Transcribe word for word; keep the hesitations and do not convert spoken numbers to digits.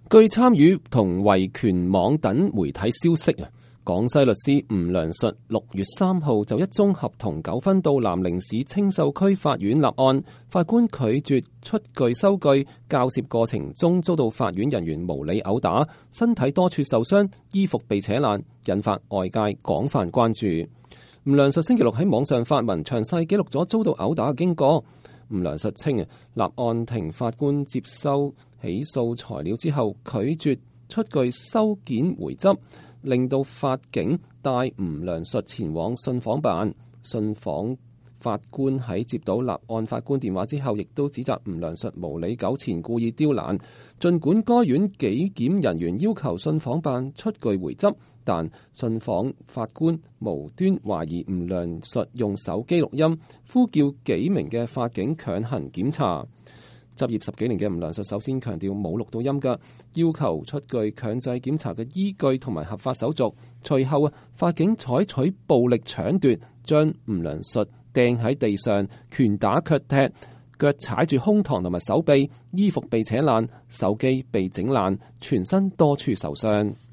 據參與同維權網等媒體消息啊，廣西律師吳良述六月三號就一宗合同糾紛到南寧市青秀區法院立案，法官拒絕出具收據，交涉過程中遭到法院人員無理毆打，身體多處受傷，衣服被扯爛，引發外界廣泛關注。吳良述星期六喺網上發文，詳細記錄咗遭到毆打嘅經過。吳良述稱啊，立案庭法官接收起訴材料之後，拒絕出具收件回執，令到法警帶吳良述前往信訪辦。信訪法官喺接到立案法官電話之後，亦都指責吳良述無理糾纏，故意刁難。儘管該院紀檢人員要求信訪辦出具回執，但信訪法官無端懷疑吳良述用手機錄音，呼叫幾名嘅法警強行檢查。執業十幾年嘅吳良述首先強調冇錄到音㗎，要求出具強制檢查嘅依據同埋合法手續。隨後啊，法警採取暴力搶奪，將吳良述掟喺地上，拳打腳踢，腳踩住胸膛同埋手臂，衣服被扯爛，手機被整爛，全身多處受傷。